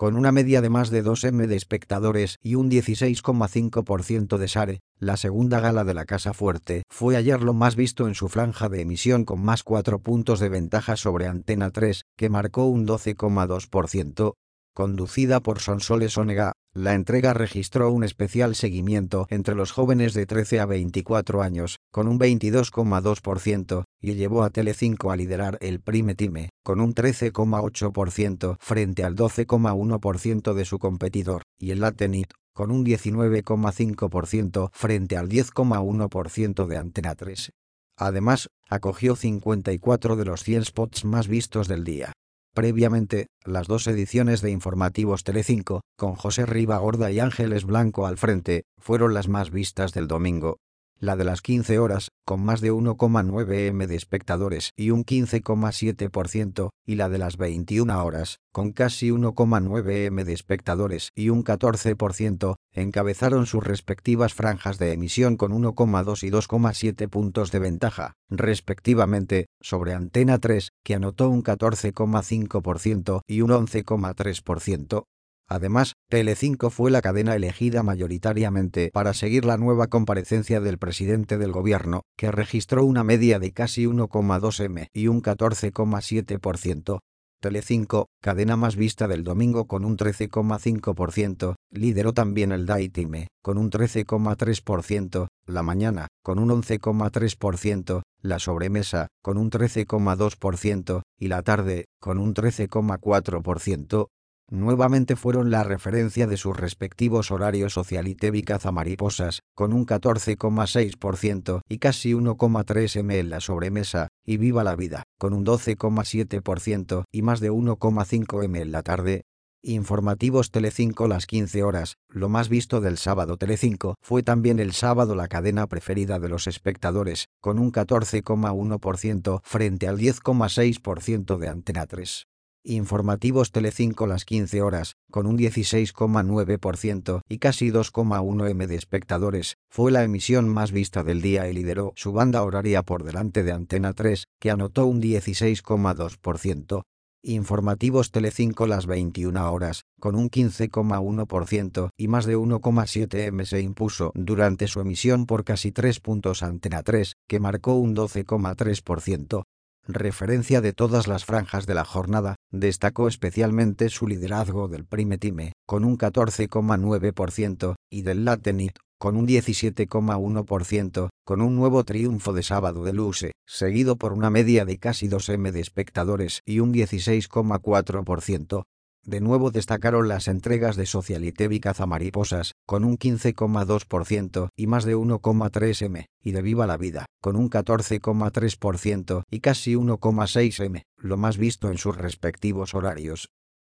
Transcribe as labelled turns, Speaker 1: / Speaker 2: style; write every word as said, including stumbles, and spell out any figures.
Speaker 1: con una media de más de dos millones de espectadores y un dieciséis coma cinco por ciento de share. La segunda gala de la Casa Fuerte fue ayer lo más visto en su franja de emisión con más cuatro puntos de ventaja sobre Antena tres, que marcó un doce coma dos por ciento. Conducida por Sonsoles Onega, la entrega registró un especial seguimiento entre los jóvenes de trece a veinticuatro años, con un veintidós coma dos por ciento, y llevó a Telecinco a liderar el Prime Time, con un trece coma ocho por ciento frente al doce coma uno por ciento de su competidor, y el Late Night, con un diecinueve coma cinco por ciento frente al diez coma uno por ciento de Antena tres. Además, acogió cincuenta y cuatro de los cien spots más vistos del día. Previamente, las dos ediciones de Informativos Telecinco, con José Ribagorda y Ángeles Blanco al frente, fueron las más vistas del domingo. La de las quince horas, con más de uno coma nueve millones de espectadores y un quince coma siete por ciento, y la de las veintiuna horas, con casi uno coma nueve millones de espectadores y un catorce por ciento, encabezaron sus respectivas franjas de emisión con uno coma dos y dos coma siete puntos de ventaja, respectivamente, sobre Antena tres, que anotó un catorce coma cinco por ciento y un once coma tres por ciento. Además, Telecinco fue la cadena elegida mayoritariamente para seguir la nueva comparecencia del presidente del gobierno, que registró una media de casi uno coma dos millones y un catorce coma siete por ciento. Telecinco, cadena más vista del domingo con un trece coma cinco por ciento, lideró también el Daytime, con un trece coma tres por ciento, la mañana, con un once coma tres por ciento, la sobremesa, con un trece coma dos por ciento, y la tarde, con un trece coma cuatro por ciento. Nuevamente fueron la referencia de sus respectivos horarios Socialite y Cazamariposas, con un catorce coma seis por ciento y casi uno coma tres millones en la sobremesa, y Viva la Vida, con un doce coma siete por ciento y más de uno coma cinco millones en la tarde. Informativos Telecinco las quince horas, lo más visto del sábado Telecinco fue también el sábado la cadena preferida de los espectadores, con un catorce coma uno por ciento frente al diez coma seis por ciento de Antena tres. Informativos Telecinco las quince horas, con un dieciséis coma nueve por ciento y casi dos coma uno millones de espectadores, fue la emisión más vista del día y lideró su banda horaria por delante de Antena tres, que anotó un dieciséis coma dos por ciento. Informativos Telecinco las veintiuna horas, con un quince coma uno por ciento y más de uno coma siete millones se impuso durante su emisión por casi tres puntos Antena tres, que marcó un doce coma tres por ciento. Referencia de todas las franjas de la jornada, destacó especialmente su liderazgo del Prime Time, con un catorce coma nueve por ciento, y del Late Night, con un diecisiete coma uno por ciento, con un nuevo triunfo de Sábado de Luce, seguido por una media de casi dos millones de espectadores y un dieciséis coma cuatro por ciento. De nuevo destacaron las entregas de Socialite y Cazamariposas, con un quince coma dos por ciento y más de uno coma tres millones, y de Viva la Vida, con un catorce coma tres por ciento y casi uno coma seis millones, lo más visto en sus respectivos horarios.